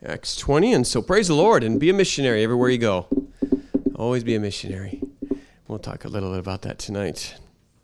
Acts 20, and so praise the Lord and be a missionary everywhere you go. Always be a missionary. We'll talk a little bit about that tonight.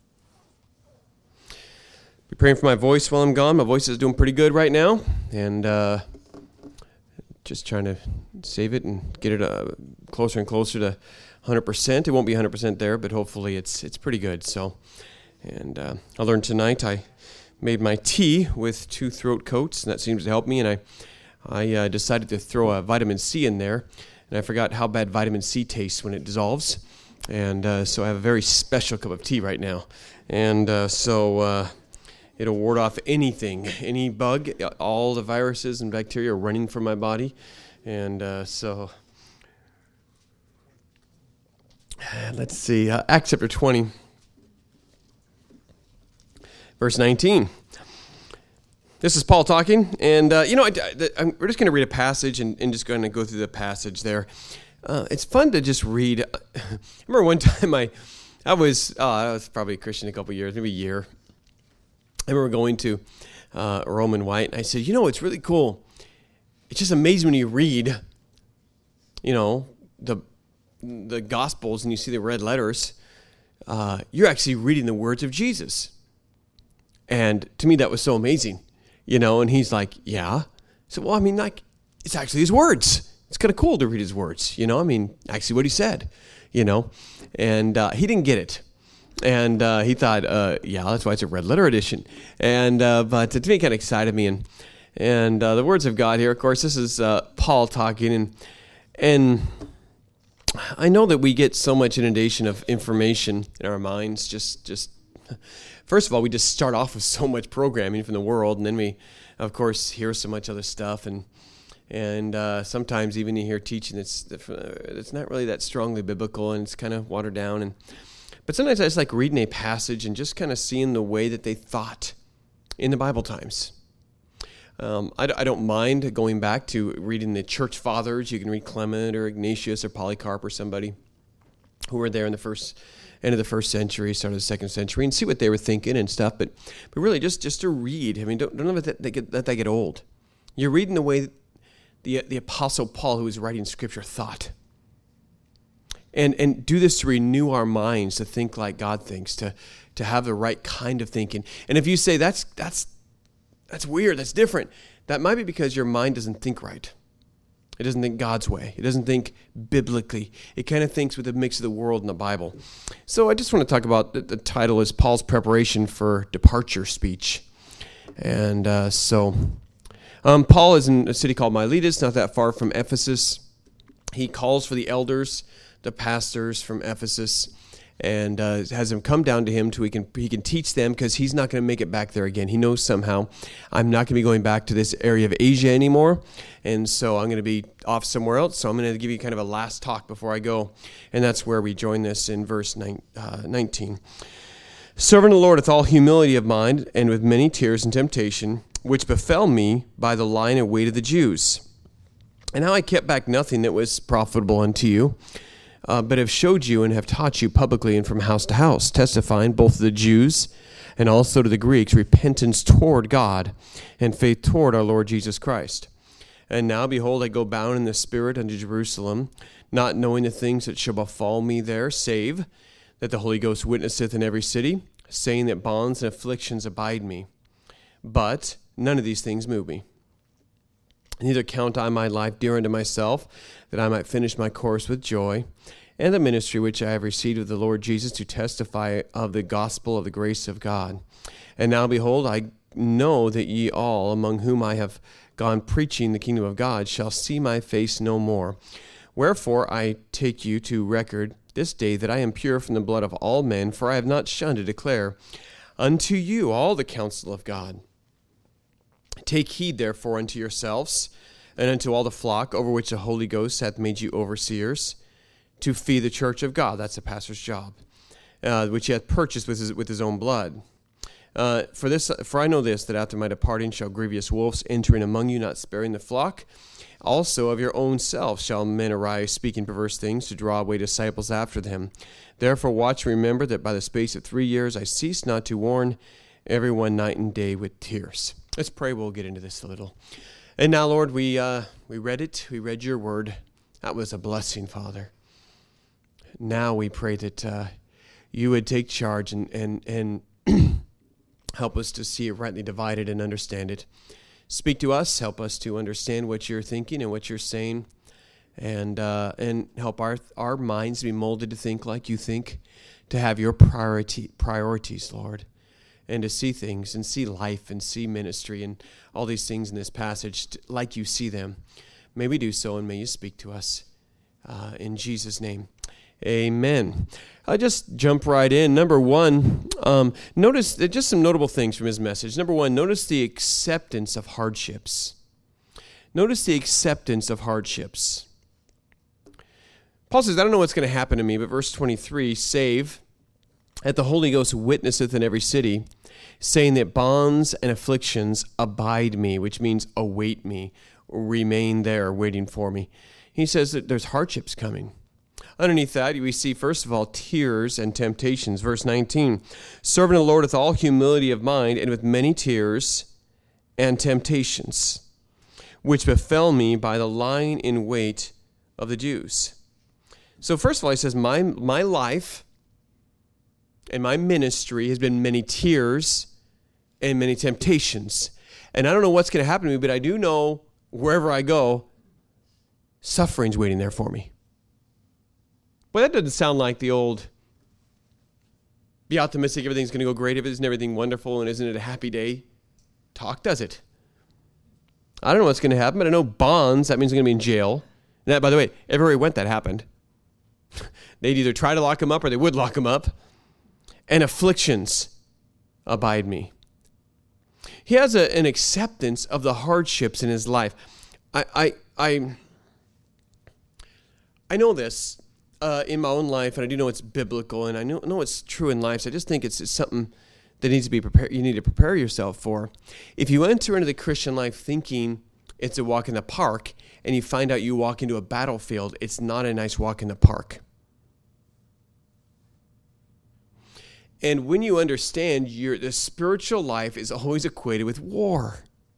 Be praying for my voice while I'm gone. My voice is doing pretty good right now, and just trying to save it and get it closer and closer to 100%. It won't be 100% there, but hopefully it's pretty good. So, and I learned tonight I made my tea with 2 throat coats, and that seems to help me, and I decided to throw a vitamin C in there, and I forgot how bad vitamin C tastes when it dissolves, and so I have a very special cup of tea right now, and so it'll ward off anything, any bug, all the viruses and bacteria running from my body, and so let's see, Acts chapter 20, verse 19. This is Paul talking, and we're just going to read a passage and just going to go through the passage there. It's fun to just read. I remember one time I was probably a Christian a couple years, maybe a year. I remember going to Rome and White, and I said, it's really cool. It's just amazing when you read, the Gospels and you see the red letters. You're actually reading the words of Jesus, and to me that was so amazing. And he's like, yeah. So, it's actually his words. It's kind of cool to read his words, actually what he said, and he didn't get it. And he thought, that's why it's a red letter edition. And but to me, it kind of excited me. And the words of God here, of course, this is Paul talking. And I know that we get so much inundation of information in our minds, just first of all, we just start off with so much programming from the world, and then we, of course, hear so much other stuff, and sometimes even you hear teaching that's not really that strongly biblical, and it's kind of watered down. But sometimes I just like reading a passage and just kind of seeing the way that they thought in the Bible times. I don't mind going back to reading the church fathers. You can read Clement or Ignatius or Polycarp or somebody who were there in the end of the first century, start of the second century, and see what they were thinking and stuff. But really, just to read. Don't let that get old. You're reading the way the Apostle Paul, who was writing Scripture, thought. And do this to renew our minds, to think like God thinks, to have the right kind of thinking. And if you say that's weird, that's different, that might be because your mind doesn't think right. It doesn't think God's way. It doesn't think biblically. It kind of thinks with a mix of the world and the Bible. So I just want to talk about, the title is Paul's Preparation for Departure Speech. And Paul is in a city called Miletus, not that far from Ephesus. He calls for the elders, the pastors from Ephesus, and has them come down to him so he can teach them, because he's not going to make it back there again. He knows somehow, I'm not going to be going back to this area of Asia anymore, and so I'm going to be off somewhere else. So I'm going to give you kind of a last talk before I go, and that's where we join this in verse 19. Serving the Lord with all humility of mind and with many tears and temptation, which befell me by the lying and weight of the Jews. And how I kept back nothing that was profitable unto you, but have showed you and have taught you publicly and from house to house, testifying both to the Jews and also to the Greeks repentance toward God and faith toward our Lord Jesus Christ. And now, behold, I go bound in the Spirit unto Jerusalem, not knowing the things that shall befall me there, save that the Holy Ghost witnesseth in every city, saying that bonds and afflictions abide me. But none of these things move me. Neither count I my life dear unto myself, that I might finish my course with joy, and the ministry which I have received of the Lord Jesus to testify of the gospel of the grace of God. And now, behold, I know that ye all, among whom I have gone preaching the kingdom of God, shall see my face no more. Wherefore I take you to record this day that I am pure from the blood of all men, for I have not shunned to declare unto you all the counsel of God. Take heed, therefore, unto yourselves, and unto all the flock over which the Holy Ghost hath made you overseers, to feed the church of God. That's the pastor's job, which he hath purchased with his own blood. For I know this, that after my departing shall grievous wolves entering among you, not sparing the flock. Also of your own selves shall men arise, speaking perverse things, to draw away disciples after them. Therefore watch and remember that by the space of 3 years I ceased not to warn everyone night and day with tears. Let's pray. We'll get into this a little. And now, Lord, we read it. We read your word. That was a blessing, Father. Now we pray that you would take charge and help us to see it rightly divided and understand it. Speak to us. Help us to understand what you're thinking and what you're saying, and help our minds be molded to think like you think, to have your priorities, Lord, and to see things and see life and see ministry and all these things in this passage like you see them. May we do so, and may you speak to us. In Jesus' name, amen. I'll just jump right in. Number one, notice just some notable things from his message. Number one, notice the acceptance of hardships. Notice the acceptance of hardships. Paul says, I don't know what's going to happen to me, but verse 23, save that the Holy Ghost witnesseth in every city, saying that bonds and afflictions abide me, which means await me, remain there waiting for me. He says that there's hardships coming. Underneath that, we see, first of all, tears and temptations. Verse 19, serving the Lord with all humility of mind and with many tears and temptations, which befell me by the lying in wait of the Jews. So first of all, he says, my life and my ministry has been many tears and many temptations. And I don't know what's going to happen to me, but I do know wherever I go, suffering's waiting there for me. Well, that doesn't sound like the old, be optimistic, everything's going to go great, isn't everything wonderful, and isn't it a happy day talk, does it? I don't know what's going to happen, but I know bonds, that means I'm going to be in jail. And that, by the way, everywhere he went, that happened. They'd either try to lock him up or they would lock him up. And afflictions abide me. He has an acceptance of the hardships in his life. I know this in my own life, and I do know it's biblical, and I know it's true in life. So I just think it's something that needs to be prepared. You need to prepare yourself for. If you enter into the Christian life thinking it's a walk in the park, and you find out you walk into a battlefield, it's not a nice walk in the park. And when you understand the spiritual life is always equated with war.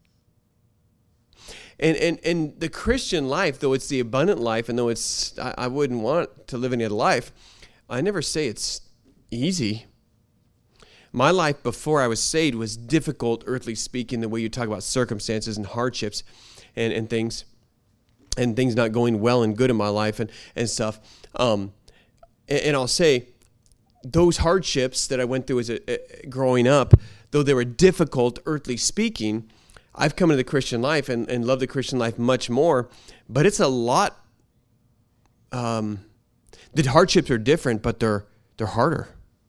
And the Christian life, though it's the abundant life, and though I wouldn't want to live any other life, I never say it's easy. My life before I was saved was difficult, earthly speaking, the way you talk about circumstances and hardships and things not going well and good in my life and stuff. And I'll say, those hardships that I went through growing up, though they were difficult, earthly speaking, I've come into the Christian life and love the Christian life much more. But it's a lot. The hardships are different, but they're harder.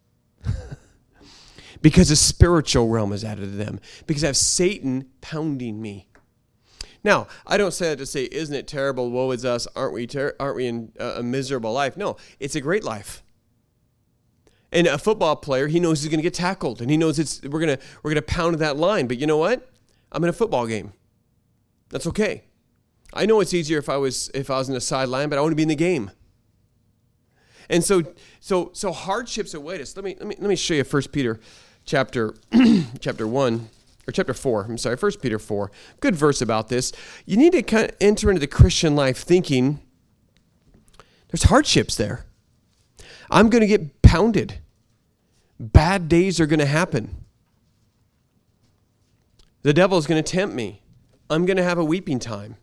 Because the spiritual realm is added to them. Because I have Satan pounding me. Now, I don't say that to say, isn't it terrible? Woe is us. Aren't we in a miserable life? No, it's a great life. And a football player, he knows he's going to get tackled, and he knows we're going to pound that line. But you know what? I'm in a football game. That's okay. I know it's easier if I was in the sideline, but I want to be in the game. And so hardships await us. Let me show you 1 Peter chapter 1 or chapter 4. I'm sorry, 1 Peter 4. Good verse about this. You need to kind of enter into the Christian life thinking there's hardships there. I'm going to get pounded. Bad days are going to happen. The devil is going to tempt me. I'm going to have a weeping time.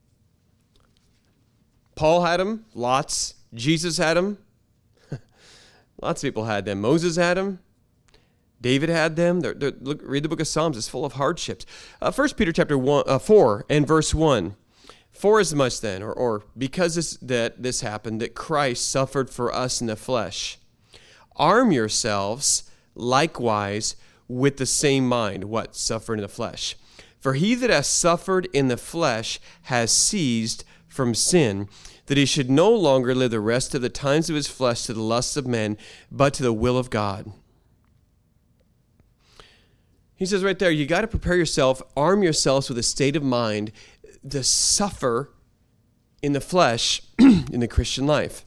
Paul had them, lots. Jesus had them. Lots of people had them. Moses had them. David had them. Read the book of Psalms. It's full of hardships. 1 Peter chapter 4 and verse 1. For as much then, or because this happened, that Christ suffered for us in the flesh, arm yourselves likewise with the same mind. What? Suffer in the flesh. For he that has suffered in the flesh has ceased from sin, that he should no longer live the rest of the times of his flesh to the lusts of men, but to the will of God. He says right there, you got to prepare yourself, arm yourselves with a state of mind to suffer in the flesh in the Christian life.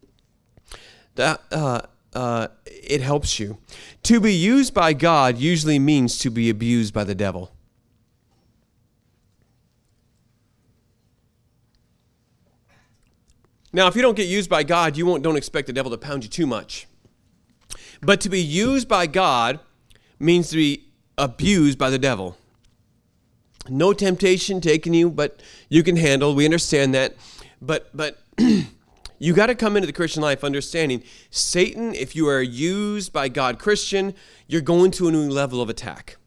It helps you. To be used by God usually means to be abused by the devil. Now, if you don't get used by God, don't expect the devil to pound you too much. But to be used by God means to be abused by the devil. No temptation taking you, but you can handle. We understand that. But you got to come into the Christian life understanding Satan, if you are used by God, Christian, you're going to a new level of attack.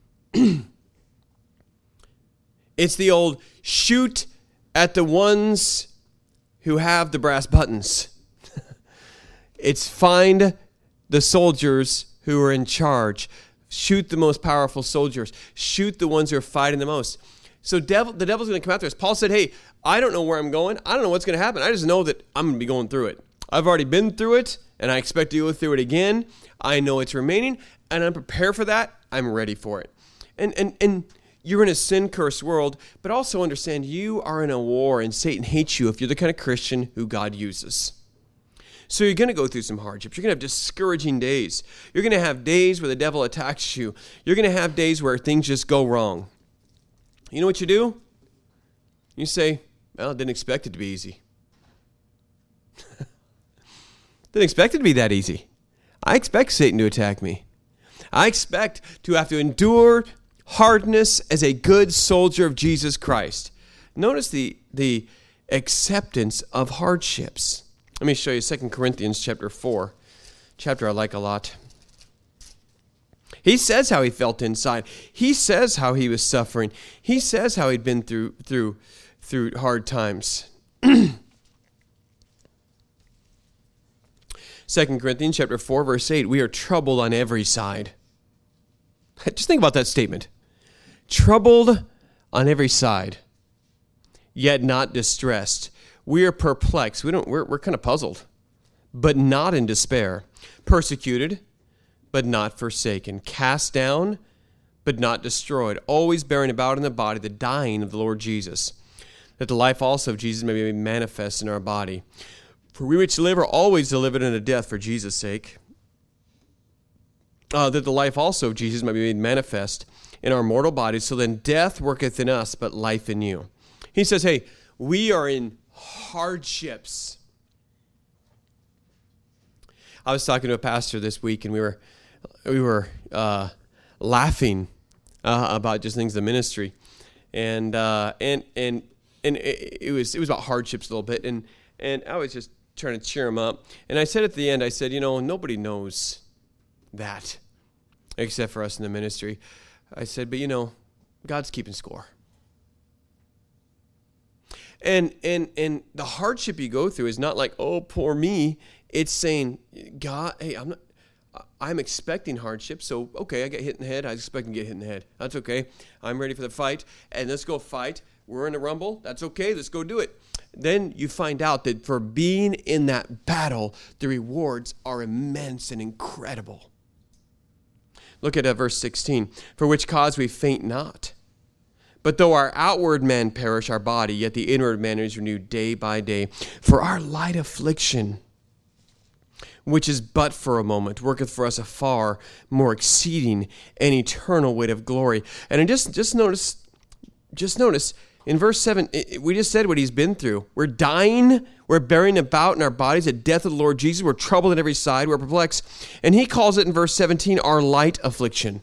It's the old shoot at the ones who have the brass buttons. It's find the soldiers who are in charge. Shoot the most powerful soldiers. Shoot the ones who are fighting the most. So the devil's going to come after us. Paul said, hey, I don't know where I'm going. I don't know what's going to happen. I just know that I'm going to be going through it. I've already been through it, and I expect to go through it again. I know it's remaining, and I'm prepared for that. I'm ready for it. And you're in a sin-cursed world, but also understand you are in a war, and Satan hates you if you're the kind of Christian who God uses. So you're going to go through some hardships. You're going to have discouraging days. You're going to have days where the devil attacks you. You're going to have days where things just go wrong. You know what you do? You say, well, I didn't expect it to be easy. Didn't expect it to be that easy. I expect Satan to attack me. I expect to have to endure hardness as a good soldier of Jesus Christ. Notice the acceptance of hardships. Let me show you 2 Corinthians chapter 4, chapter I like a lot. He says how he felt inside. He says how he was suffering. He says how he'd been through hard times. 2 Corinthians chapter 4, verse 8, we are troubled on every side. Just think about that statement. Troubled on every side, yet not distressed. We are perplexed. We're kind of puzzled, but not in despair. Persecuted, but not forsaken. Cast down, but not destroyed. Always bearing about in the body the dying of the Lord Jesus, that the life also of Jesus may be manifest in our body. For we which live are always delivered unto death for Jesus' sake, that the life also of Jesus might be made manifest in our mortal bodies. So then death worketh in us, but life in you. He says, hey, we are in hardships. I was talking to a pastor this week, and we were laughing about just things in the ministry, and it was about hardships a little bit, and I was just trying to cheer him up. And I said at the end, I said, nobody knows that except for us in the ministry. I said, but God's keeping score. And the hardship you go through is not like, oh, poor me. It's saying, God, hey, I'm expecting hardship. So, okay, I get hit in the head. I expect to get hit in the head. That's okay. I'm ready for the fight. And let's go fight. We're in a rumble. That's okay. Let's go do it. Then you find out that for being in that battle, the rewards are immense and incredible. Look at verse 16. For which cause we faint not. But though our outward man perish, our body, yet the inward man is renewed day by day. For our light affliction, which is but for a moment, worketh for us a far more exceeding and eternal weight of glory. And just notice in verse 7, we just said what he's been through. We're dying, we're bearing about in our bodies the death of the Lord Jesus. We're troubled on every side, we're perplexed. And he calls it in verse 17, our light affliction.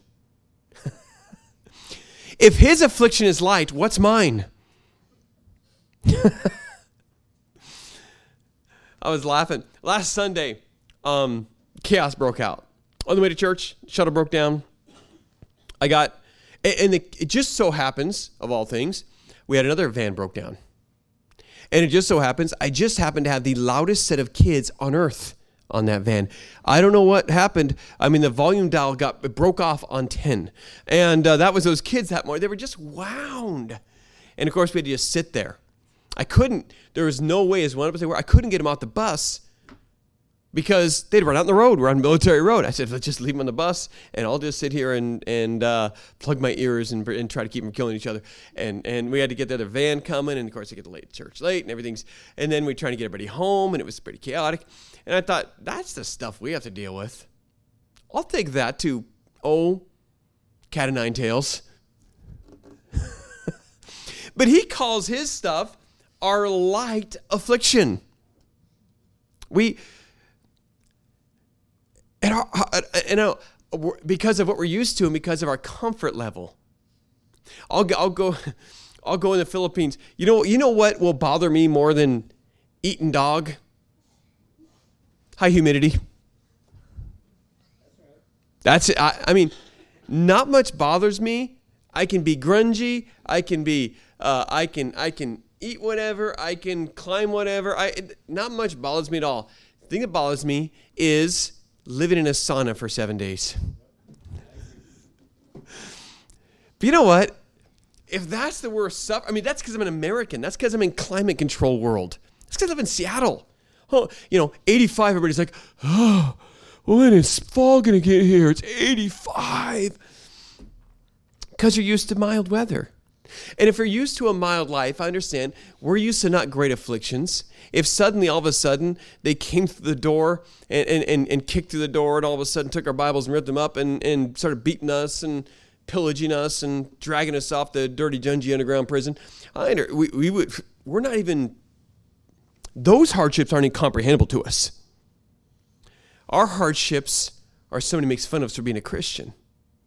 If his affliction is light, what's mine? I was laughing. Last Sunday, chaos broke out. On the way to church, shuttle broke down. It just so happens, of all things, we had another van broke down. And it just so happens, I just happened to have the loudest set of kids on earth on that van. I don't know what happened. I mean, the volume dial broke off on 10. And that was those kids that morning. They were just wound. And of course, we had to just sit there. There was no way, as one of us they were, I couldn't get them off the bus because they'd run out on the road. We're on Military Road. I said, let's just leave them on the bus, and I'll just sit here and plug my ears and try to keep them killing each other. And we had to get the other van coming, and of course, I get to church late, and then we're trying to get everybody home, and it was pretty chaotic. And I thought, that's the stuff we have to deal with. I'll take that to, cat of nine tails. But he calls his stuff our light affliction. We, because of what we're used to and because of our comfort level. I'll go in the Philippines. You know what will bother me more than eating dog? High humidity. That's it. I mean, not much bothers me. I can be grungy. I can be. I can eat whatever. I can climb whatever. Not much bothers me at all. The thing that bothers me is living in a sauna for 7 days. But you know what? If that's the worst stuff, I mean, that's because I'm an American. That's because I'm in climate control world. That's because I live in Seattle. 85, everybody's like, oh, when is fall going to get here? It's 85. Because you're used to mild weather. And if you're used to a mild life, I understand, we're used to not great afflictions. If suddenly, all of a sudden, they came through the door and kicked through the door and all of a sudden took our Bibles and ripped them up and started beating us and pillaging us and dragging us off the dirty, dungy underground prison, we're not even, those hardships aren't incomprehensible to us. Our hardships are somebody makes fun of us for being a Christian.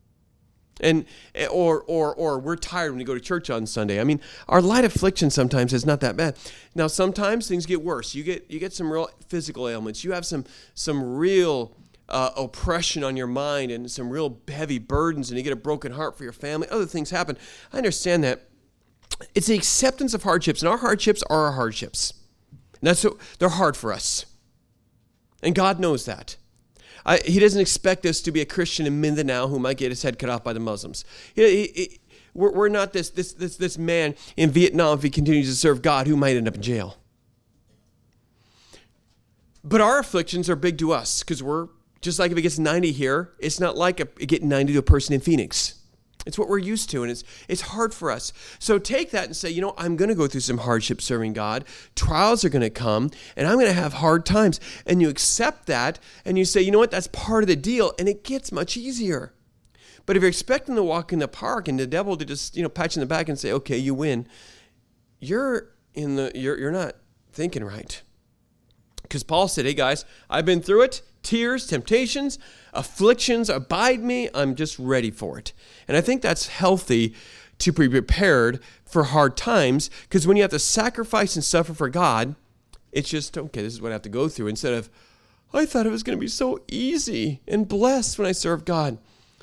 Or we're tired when we go to church on Sunday. I mean, our light affliction sometimes is not that bad. Now, sometimes things get worse. You get some real physical ailments. You have some real oppression on your mind and some real heavy burdens, and you get a broken heart for your family. Other things happen. I understand that. It's the acceptance of hardships, and our hardships are our hardships. And they're hard for us. And God knows that. He doesn't expect us to be a Christian in Mindanao who might get his head cut off by the Muslims. We're not this man in Vietnam, if he continues to serve God, who might end up in jail. But our afflictions are big to us because we're, just like if it gets 90 here, it's not like it getting 90 to a person in Phoenix. It's what we're used to, and it's hard for us. So take that and say, I'm going to go through some hardship serving God. Trials are going to come, and I'm going to have hard times. And you accept that, and you say, you know what, that's part of the deal, and it gets much easier. But if you're expecting to walk in the park and the devil to just, pat you in the back and say, okay, you win, you're not thinking right. Because Paul said, hey guys, I've been through it. Tears, temptations, afflictions abide me. I'm just ready for it. And I think that's healthy to be prepared for hard times, because when you have to sacrifice and suffer for God, it's just, okay, this is what I have to go through, instead of, I thought it was going to be so easy and blessed when I serve God.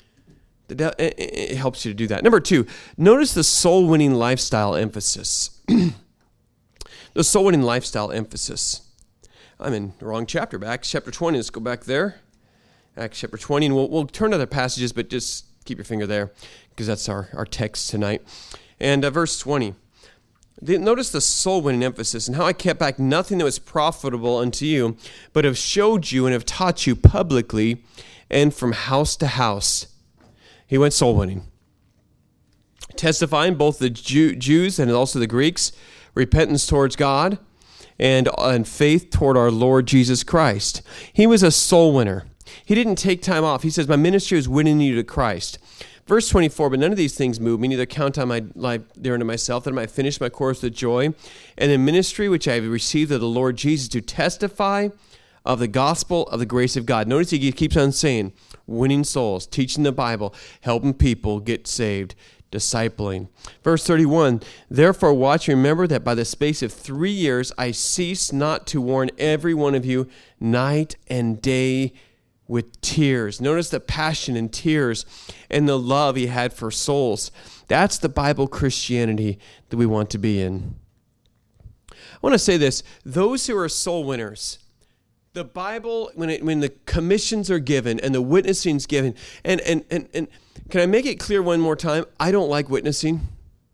It helps you to do that. Number 2, notice the soul-winning lifestyle emphasis. The soul-winning lifestyle emphasis. I'm in the wrong chapter, but Acts chapter 20. Let's go back there. Acts chapter 20, and we'll turn to other passages, but just keep your finger there, because that's our text tonight. And verse 20. Notice the soul-winning emphasis, and how I kept back nothing that was profitable unto you, but have showed you and have taught you publicly and from house to house. He went soul-winning. Testifying both the Jews and also the Greeks, repentance towards God, and faith toward our Lord Jesus Christ. He was a soul winner. He didn't take time off. He says, my ministry is winning you to Christ. Verse 24, but none of these things move me, neither count on my life there unto myself, that I might finish my course with joy, and the ministry which I have received of the Lord Jesus, to testify of the gospel of the grace of God. Notice he keeps on saying, winning souls, teaching the Bible, helping people get saved, discipling. Verse 31, therefore watch and remember that by the space of 3 years I cease not to warn every one of you night and day with tears. Notice the passion and tears and the love he had for souls. That's the Bible Christianity that we want to be in. I want to say this, those who are soul winners, the Bible, when the commissions are given and the witnessing is given, and can I make it clear one more time? I don't like witnessing.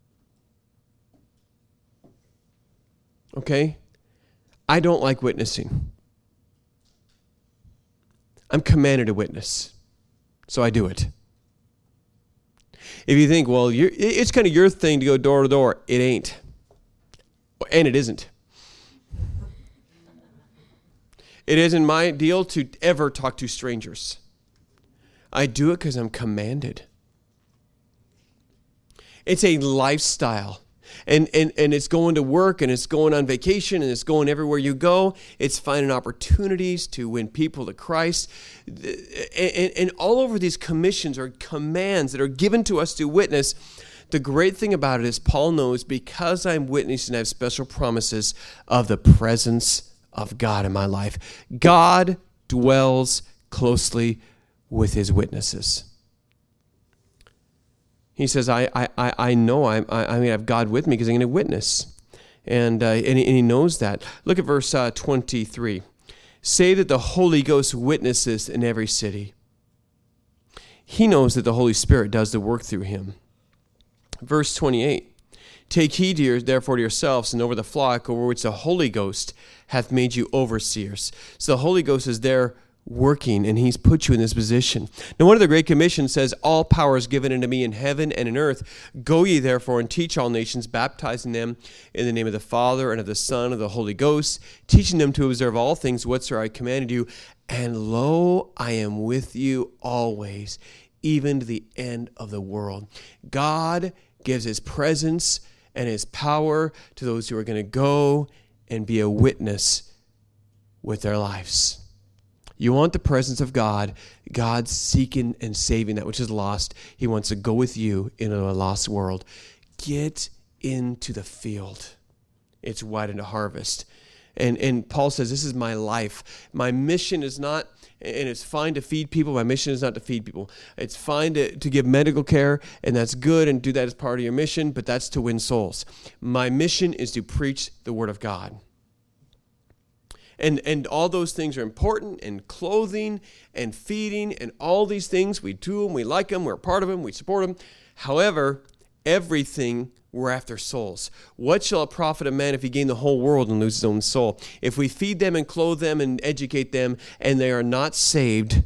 Okay? I don't like witnessing. I'm commanded to witness, so I do it. If you think, well, it's kind of your thing to go door to door, it ain't. And it isn't. It isn't my deal to ever talk to strangers. I do it because I'm commanded. It's a lifestyle. And it's going to work, and it's going on vacation, and it's going everywhere you go. It's finding opportunities to win people to Christ. And all over these commissions or commands that are given to us to witness, the great thing about it is Paul knows, because I'm witnessing, I have special promises of the presence of God in my life. God dwells closely with his witnesses. He says, I know I have God with me because I'm going to witness. And he knows that. Look at verse 23. Say that the Holy Ghost witnesses in every city. He knows that the Holy Spirit does the work through him. Verse 28. Take heed therefore to yourselves and over the flock over which the Holy Ghost hath made you overseers. So the Holy Ghost is there working, and he's put you in this position. Now, one of the Great Commission says, all power is given unto me in heaven and in earth. Go ye therefore and teach all nations, baptizing them in the name of the Father and of the Son and of the Holy Ghost, teaching them to observe all things whatsoever I commanded you. And lo, I am with you always, even to the end of the world. God gives his presence and his power to those who are going to go and be a witness with their lives. You want the presence of God. God's seeking and saving that which is lost. He wants to go with you into a lost world. Get into the field. It's white into harvest. And Paul says, this is my life. My mission is not, and it's fine to feed people. My mission is not to feed people. It's fine to give medical care, and that's good, and do that as part of your mission, but that's to win souls. My mission is to preach the word of God. And all those things are important, and clothing and feeding and all these things, we do them, we like them, we're part of them, we support them. However, everything, we're after souls. What shall it profit a man if he gain the whole world and lose his own soul? If we feed them and clothe them and educate them and they are not saved,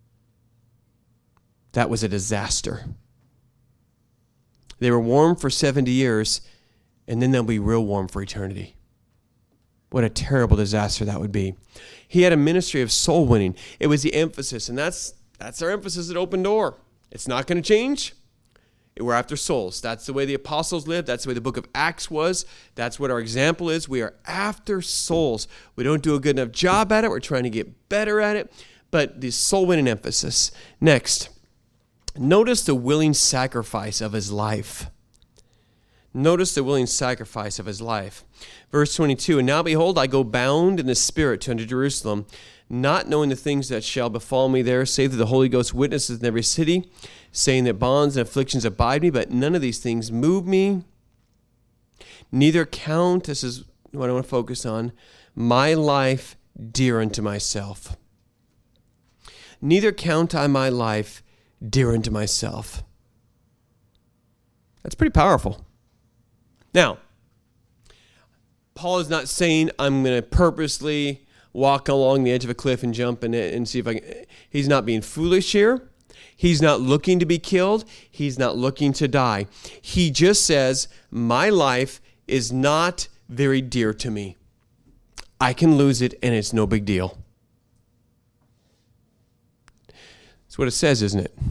that was a disaster. They were warm for 70 years, and then they'll be real warm for eternity. What a terrible disaster that would be. He had a ministry of soul winning. It was the emphasis, and that's our emphasis at Open Door. It's not going to change. We're after souls. That's the way the apostles lived. That's the way the book of Acts was. That's what our example is. We are after souls. We don't do a good enough job at it. We're trying to get better at it. But the soul winning emphasis. Next, notice the willing sacrifice of his life. Notice the willing sacrifice of his life. Verse 22, and now behold, I go bound in the Spirit unto Jerusalem, not knowing the things that shall befall me there, save that the Holy Ghost witnesses in every city, saying that bonds and afflictions abide me, but none of these things move me. Neither count, this is what I want to focus on, my life dear unto myself. Neither count I my life dear unto myself. That's pretty powerful. Now, Paul is not saying I'm going to purposely walk along the edge of a cliff and jump in it and see if I can. He's not being foolish here. He's not looking to be killed. He's not looking to die. He just says, my life is not very dear to me. I can lose it and it's no big deal. That's what it says, isn't it?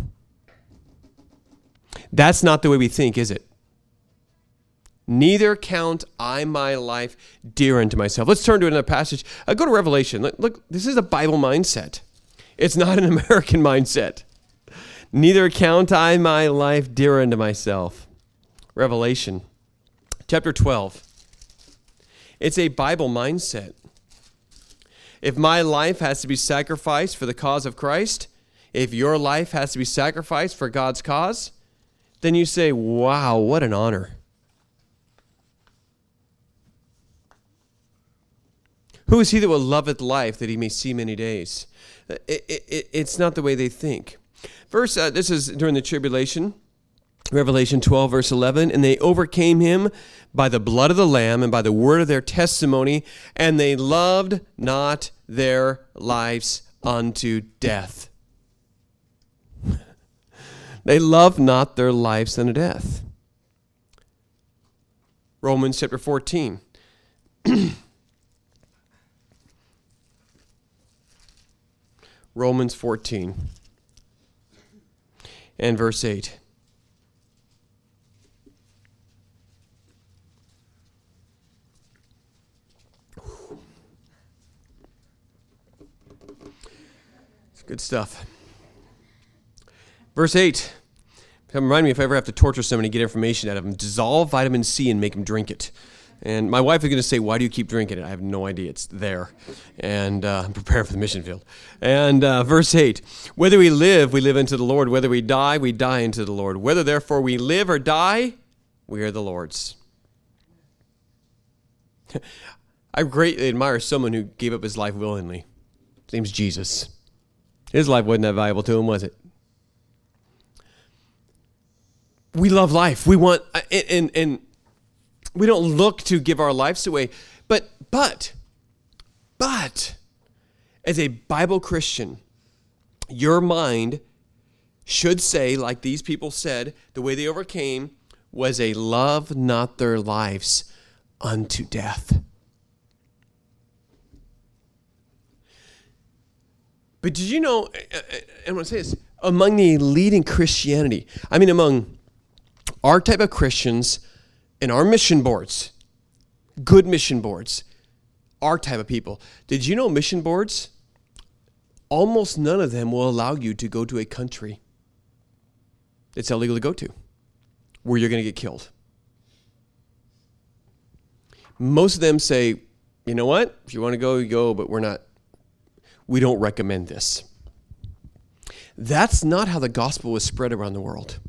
That's not the way we think, is it? Neither count I my life dear unto myself. Let's turn to another passage. Go to Revelation. Look, this is a Bible mindset. It's not an American mindset. Neither count I my life dear unto myself. Revelation chapter 12. It's a Bible mindset. If my life has to be sacrificed for the cause of Christ, if your life has to be sacrificed for God's cause, then you say, wow, what an honor. Who is he that will loveth life that he may see many days? It's not the way they think. This is during the tribulation, Revelation 12, verse 11. And they overcame him by the blood of the Lamb and by the word of their testimony, and they loved not their lives unto death. They loved not their lives unto death. Romans chapter 14. Romans 14 and verse 8. Good stuff. Verse 8. Remind me if I ever have to torture somebody to get information out of them. Dissolve vitamin C and make them drink it. And my wife is going to say, why do you keep drinking it? I have no idea. It's there. And I'm preparing for the mission field. And verse 8. Whether we live unto the Lord. Whether we die unto the Lord. Whether therefore we live or die, we are the Lord's. I greatly admire someone who gave up his life willingly. His name's Jesus. His life wasn't that valuable to him, was it? We love life. We want, and we don't look to give our lives away. But, as a Bible Christian, your mind should say, like these people said, the way they overcame was a love not their lives unto death. But did you know, I want to say this, among the elite in Christianity, I mean among our type of Christians and our mission boards, good mission boards, our type of people, did you know mission boards, almost none of them will allow you to go to a country it's illegal to go to, where you're going to get killed. Most of them say, you know what, if you want to go, you go, but we don't recommend this. That's not how the gospel was spread around the world.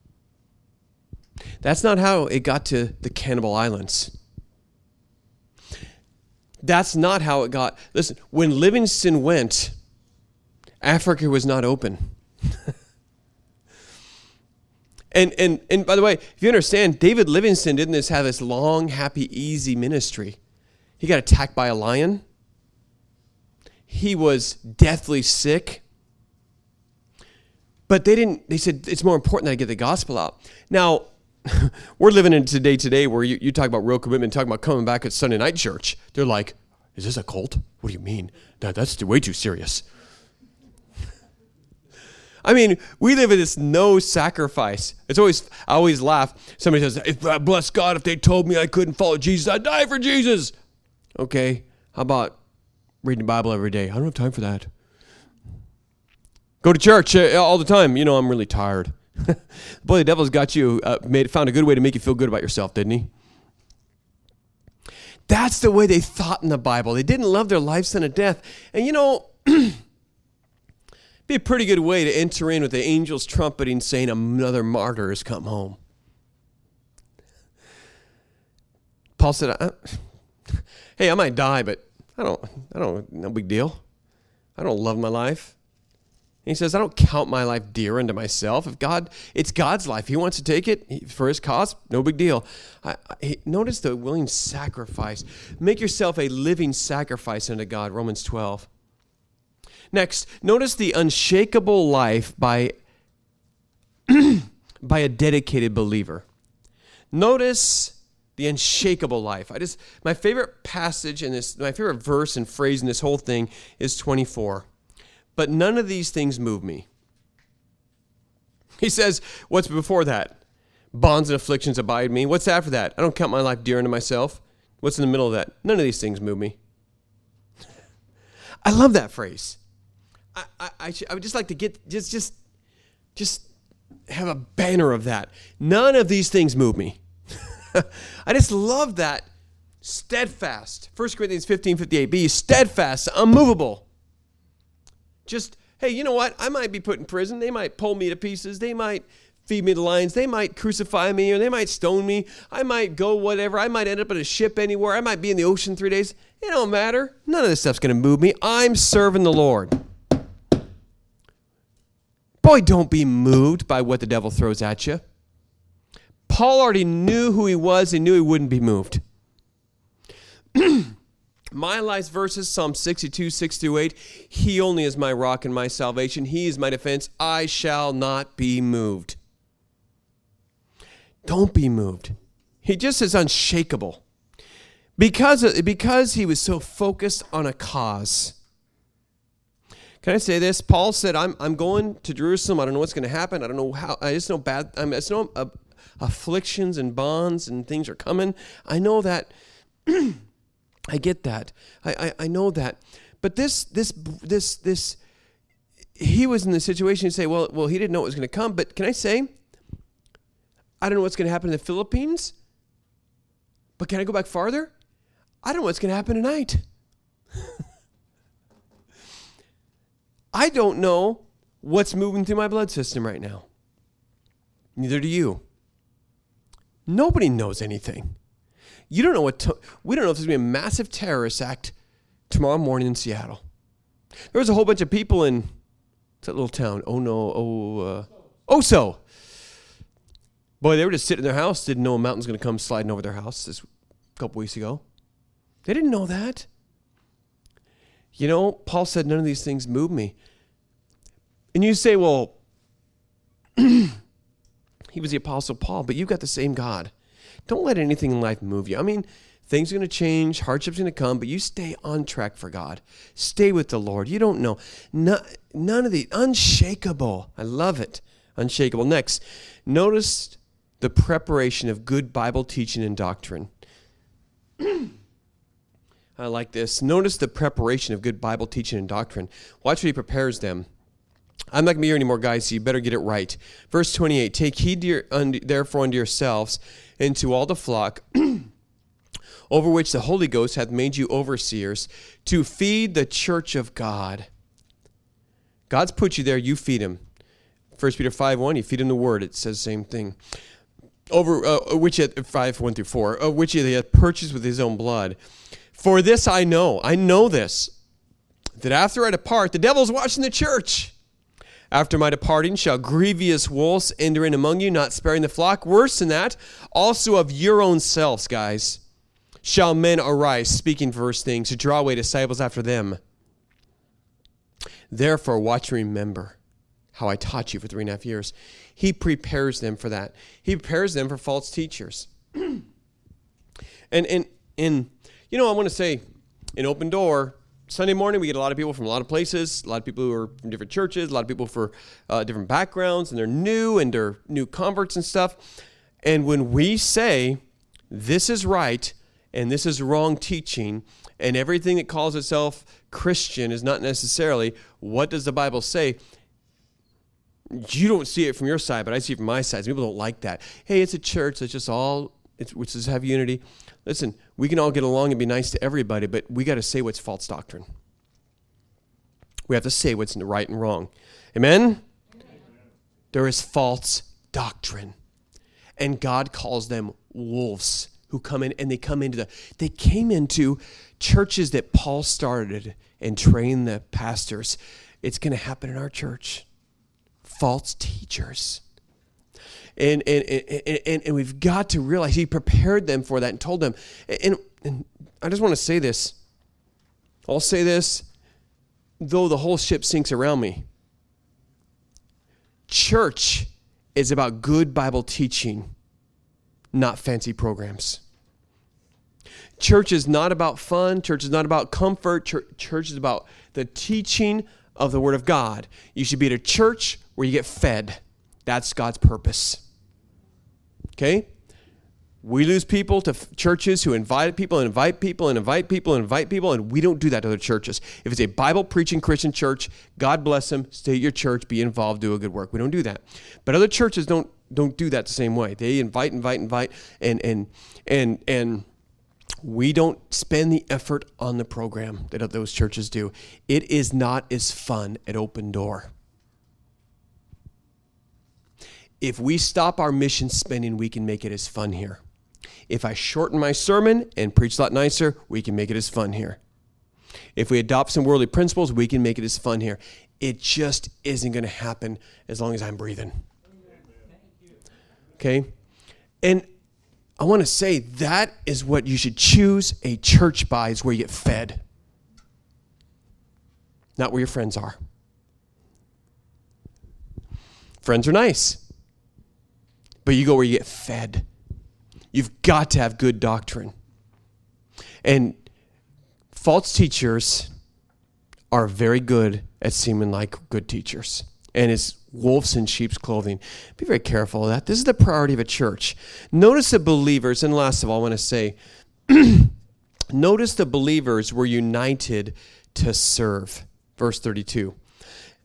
That's not how it got to the Cannibal Islands. That's not how it got. Listen, when Livingstone went, Africa was not open. And by the way, if you understand, David Livingstone didn't just have this long, happy, easy ministry. He got attacked by a lion. He was deathly sick. But they said, it's more important that I get the gospel out. Now, we're living in today where you talk about real commitment, talking about coming back at Sunday night church. They're like, is this a cult? What do you mean? That's way too serious. I mean, we live in this no sacrifice. I always laugh. Somebody says, bless God, if they told me I couldn't follow Jesus, I'd die for Jesus. Okay, how about reading the Bible every day? I don't have time for that. Go to church all the time. I'm really tired. Boy, the devil's got you, found a good way to make you feel good about yourself, didn't he? That's the way they thought in the Bible. They didn't love their lives unto death. And be a pretty good way to enter in with the angels trumpeting saying another martyr has come home. Paul said, hey, I might die, but I don't, no big deal. I don't love my life. And he says, I don't count my life dear unto myself. It's God's life. He wants to take it for his cause, no big deal. Notice the willing sacrifice. Make yourself a living sacrifice unto God, Romans 12. Next, notice the unshakable life by a dedicated believer. Notice the unshakable life. My favorite passage in this, my favorite verse and phrase in this whole thing is 24. But none of these things move me. He says, what's before that? Bonds and afflictions abide me. What's after that? I don't count my life dear unto myself. What's in the middle of that? None of these things move me. I love that phrase. I would just like to get, just have a banner of that. None of these things move me. I just love that. Steadfast. 1 Corinthians 15:58. Be steadfast, unmovable. Just, hey, you know what? I might be put in prison. They might pull me to pieces. They might feed me to lions. They might crucify me, or they might stone me. I might go whatever. I might end up in a ship anywhere. I might be in the ocean 3 days. It don't matter. None of this stuff's going to move me. I'm serving the Lord. Boy, don't be moved by what the devil throws at you. Paul already knew who he was. He knew he wouldn't be moved. My life's verses, Psalm 62, 6-8. He only is my rock and my salvation. He is my defense. I shall not be moved. Don't be moved. He just is unshakable. Because he was so focused on a cause. Can I say this? Paul said, I'm going to Jerusalem. I don't know what's going to happen. I don't know how. I just know afflictions and bonds and things are coming. I know that. I get that. I know that. But this he was in the situation to say, well, he didn't know what was going to come. But can I say, I don't know what's going to happen in the Philippines. But can I go back farther? I don't know what's going to happen tonight. I don't know what's moving through my blood system right now. Neither do you. Nobody knows anything. You don't know we don't know if there's going to be a massive terrorist act tomorrow morning in Seattle. There was a whole bunch of people in that little town. Oso. Boy, they were just sitting in their house, didn't know a mountain's going to come sliding over their house this couple weeks ago. They didn't know that. You know, Paul said, none of these things move me. And you say, well, he was the Apostle Paul, but you've got the same God. Don't let anything in life move you. I mean, things are going to change, hardships are going to come, but you stay on track for God. Stay with the Lord. You don't know. None of the unshakable. I love it. Unshakable. Next, notice the preparation of good Bible teaching and doctrine. I like this. Notice the preparation of good Bible teaching and doctrine. Watch what he prepares them. I'm not going to be here anymore, guys, so you better get it right. Verse 28, take heed therefore unto yourselves and to all the flock over which the Holy Ghost hath made you overseers, to feed the church of God. God's put you there, you feed him. 1 Peter 5:1, you feed him the word. It says the same thing. Over which at 5:1-4, which he hath purchased with his own blood. For this I know this, that after I depart, the devil's watching the church. After my departing shall grievous wolves enter in among you, not sparing the flock. Worse than that, also of your own selves, guys, shall men arise, speaking perverse things, to draw away disciples after them. Therefore, watch and remember how I taught you for 3.5 years. He prepares them for that. He prepares them for false teachers. And you know, I want to say, in Open Door, Sunday morning, we get a lot of people from a lot of places, a lot of people who are from different churches, a lot of people for different backgrounds, and they're new converts and stuff. And when we say, this is right, and this is wrong teaching, and everything that calls itself Christian is not necessarily, what does the Bible say? You don't see it from your side, but I see it from my side. Some people don't like that. Hey, it's a church that's just which is have unity. Listen, we can all get along and be nice to everybody, but we got to say what's false doctrine. We have to say what's right and wrong. Amen? There is false doctrine. And God calls them wolves who come in, and they came into churches that Paul started and trained the pastors. It's going to happen in our church. False teachers. And we've got to realize he prepared them for that and told them. And I just want to say this. I'll say this, though the whole ship sinks around me. Church is about good Bible teaching, not fancy programs. Church is not about fun. Church is not about comfort. Church is about the teaching of the Word of God. You should be at a church where you get fed. That's God's purpose. Okay? We lose people to churches who invite people and invite people and invite people and invite people, and we don't do that to other churches. If it's a Bible-preaching Christian church, God bless them, stay at your church, be involved, do a good work. We don't do that. But other churches don't do that the same way. They invite, and we don't spend the effort on the program that those churches do. It is not as fun at Open Door. If we stop our mission spending, we can make it as fun here. If I shorten my sermon and preach a lot nicer, we can make it as fun here. If we adopt some worldly principles, we can make it as fun here. It just isn't going to happen as long as I'm breathing. Okay? And I want to say that is what you should choose a church by, is where you get fed. Not where your friends are. Friends are nice. But you go where you get fed. You've got to have good doctrine. And false teachers are very good at seeming like good teachers. And it's wolves in sheep's clothing. Be very careful of that. This is the priority of a church. Notice the believers, and last of all, I want to say, notice the believers were united to serve. Verse 32.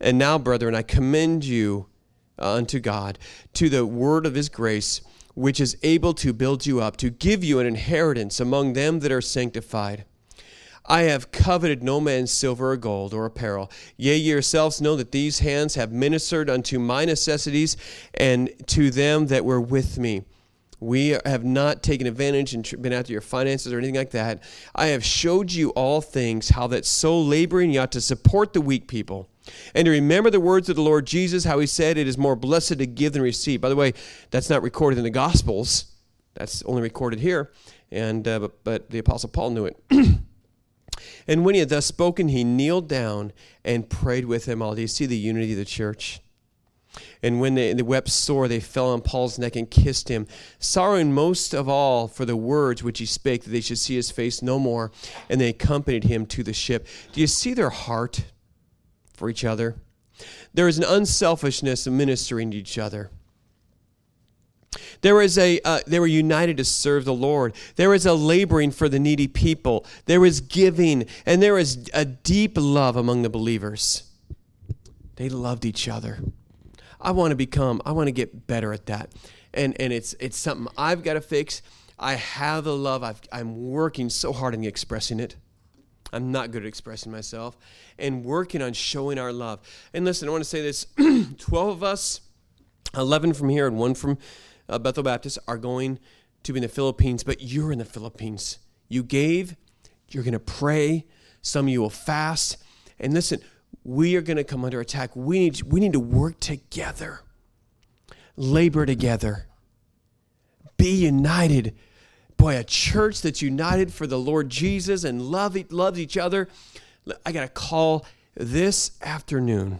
And now, brethren, I commend you unto God, to the word of his grace, which is able to build you up, to give you an inheritance among them that are sanctified. I have coveted no man's silver or gold or apparel. Yea, ye yourselves know that these hands have ministered unto my necessities and to them that were with me. We have not taken advantage and been after your finances or anything like that. I have showed you all things, how that so laboring you ought to support the weak people. And to remember the words of the Lord Jesus, how he said, it is more blessed to give than receive. By the way, that's not recorded in the Gospels. That's only recorded here. And but the Apostle Paul knew it. And when he had thus spoken, he kneeled down and prayed with them all. Do you see the unity of the church? And when they wept sore, they fell on Paul's neck and kissed him, sorrowing most of all for the words which he spake, that they should see his face no more. And they accompanied him to the ship. Do you see their heart for each other? There is an unselfishness of ministering to each other. They were united to serve the Lord. There is a laboring for the needy people. There is giving, and there is a deep love among the believers. They loved each other. I want to get better at that. And it's something I've got to fix. I have the love. I'm working so hard on expressing it. I'm not good at expressing myself. And working on showing our love. And listen, I want to say this. 12 of us, 11 from here and 1 from Bethel Baptist are going to be in the Philippines, but you're in the Philippines. You gave. You're going to pray. Some of you will fast. And listen, we are going to come under attack. We need to work together. Labor together. Be united. Boy, a church that's united for the Lord Jesus and loves each other. I got a call this afternoon.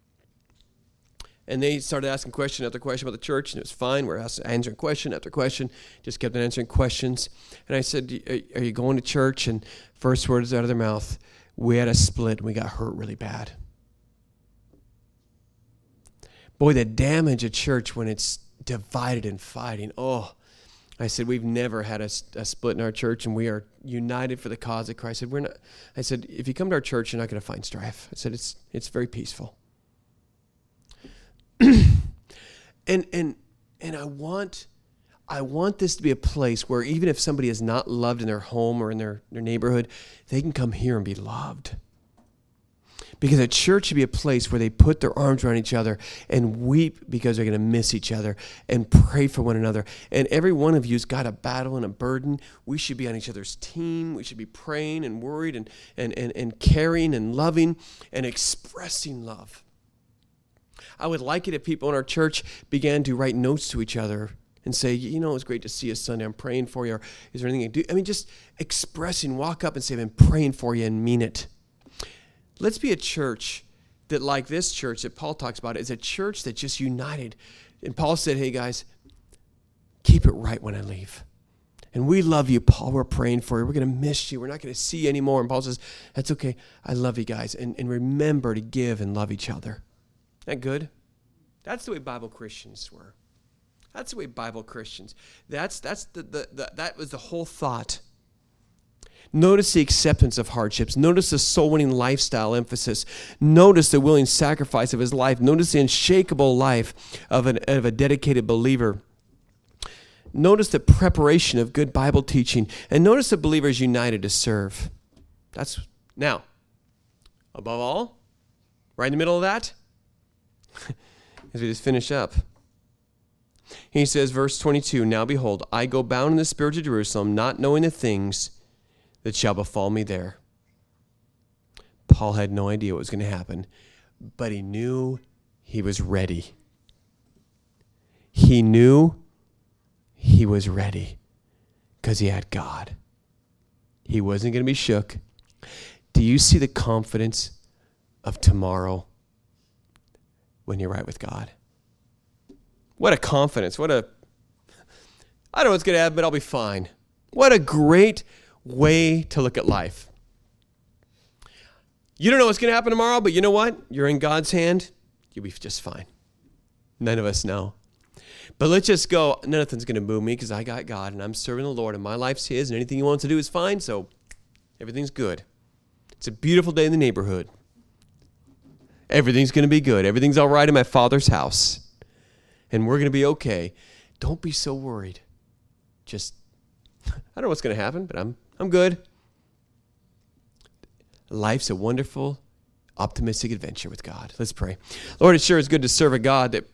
And they started asking question after question about the church, and it was fine. We're answering question after question. Just kept on answering questions. And I said, are you going to church? And first words out of their mouth, we had a split and we got hurt really bad. Boy, the damage of church when it's divided and fighting. Oh, I said, we've never had a split in our church, and we are united for the cause of Christ. I said, if you come to our church, you're not going to find strife. I said, it's very peaceful. And I want this to be a place where even if somebody is not loved in their home or in their neighborhood, they can come here and be loved. Because a church should be a place where they put their arms around each other and weep because they're going to miss each other and pray for one another. And every one of you's got a battle and a burden. We should be on each other's team. We should be praying and worried and caring and loving and expressing love. I would like it if people in our church began to write notes to each other and say, it was great to see you Sunday. I'm praying for you. Or is there anything I do? I mean, just expressing, walk up and say, I'm praying for you and mean it. Let's be a church that, like this church that Paul talks about, is a church that's just united. And Paul said, hey, guys, keep it right when I leave. And we love you, Paul. We're praying for you. We're going to miss you. We're not going to see you anymore. And Paul says, that's okay. I love you guys. And remember to give and love each other. Isn't that good? That's the way Bible Christians were. That's the way Bible Christians. That was the whole thought. Notice the acceptance of hardships. Notice the soul-winning lifestyle emphasis. Notice the willing sacrifice of his life. Notice the unshakable life of a dedicated believer. Notice the preparation of good Bible teaching. And notice the believers united to serve. Now, above all, right in the middle of that, as we just finish up, he says, verse 22, now behold, I go bound in the spirit to Jerusalem, not knowing the things that shall befall me there. Paul had no idea what was going to happen, but he knew he was ready. He knew he was ready because he had God. He wasn't going to be shook. Do you see the confidence of tomorrow when you're right with God? What a confidence. I don't know what's going to happen, but I'll be fine. What a great way to look at life. You don't know what's going to happen tomorrow, but you know what? You're in God's hand. You'll be just fine. None of us know. But let's just go, nothing's going to move me because I got God and I'm serving the Lord and my life's his and anything he wants to do is fine, so everything's good. It's a beautiful day in the neighborhood. Everything's going to be good. Everything's all right in my Father's house. And we're going to be okay. Don't be so worried. Just, I don't know what's going to happen, but I'm good. Life's a wonderful, optimistic adventure with God. Let's pray. Lord, it sure is good to serve a God that